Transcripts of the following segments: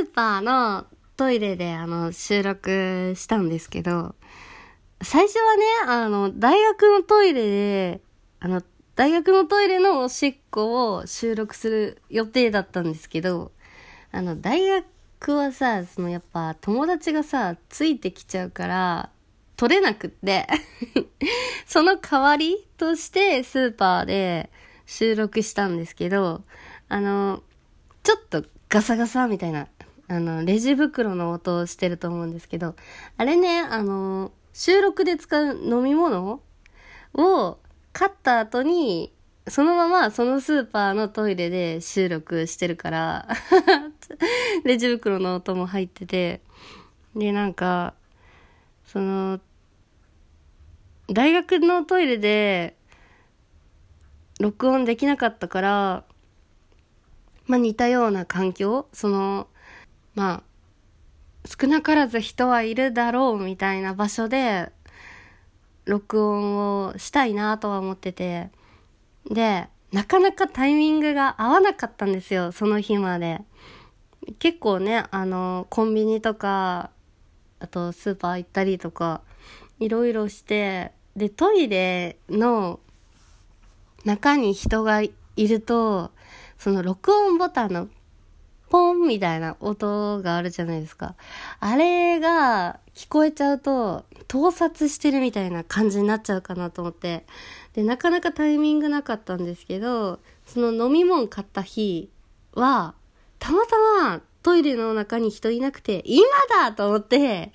ーパーのトイレで収録したんですけど、最初はね、大学のトイレで、大学のトイレのおしっこを収録する予定だったんですけど、大学はさ、やっぱ友達がさ、ついてきちゃうから、取れなくって、その代わりとしてスーパーで収録したんですけど、ちょっとガサガサみたいな、レジ袋の音をしてると思うんですけど、あれね、収録で使う飲み物を買った後に、そのままそのスーパーのトイレで収録してるから、レジ袋の音も入ってて、で、大学のトイレで録音できなかったから、似たような環境、少なからず人はいるだろうみたいな場所で録音をしたいなとは思ってて、で、なかなかタイミングが合わなかったんですよ、その日まで。結構ね、コンビニとか、あとスーパー行ったりとか、いろいろして、で、トイレの中に人がいると、その録音ボタンのポンみたいな音があるじゃないですか。あれが聞こえちゃうと、盗撮してるみたいな感じになっちゃうかなと思って。で、なかなかタイミングなかったんですけど、その飲み物買った日は、たまたまトイレの中に人いなくて、今だと思って、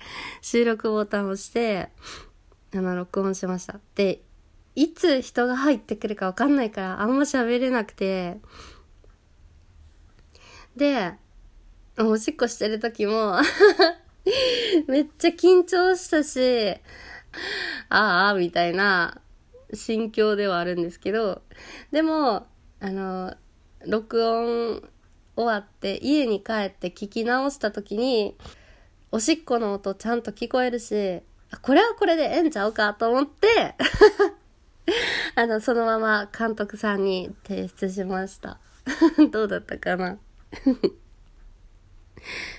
収録ボタンを押して、録音しました。で、いつ人が入ってくるかわかんないから、あんま喋れなくて、で、おしっこしてる時も、めっちゃ緊張したし、ああ、みたいな心境ではあるんですけど、でも、録音終わって家に帰って聞き直した時に、おしっこの音ちゃんと聞こえるし、これはこれでええんちゃうかと思って、そのまま監督さんに提出しました。どうだったかな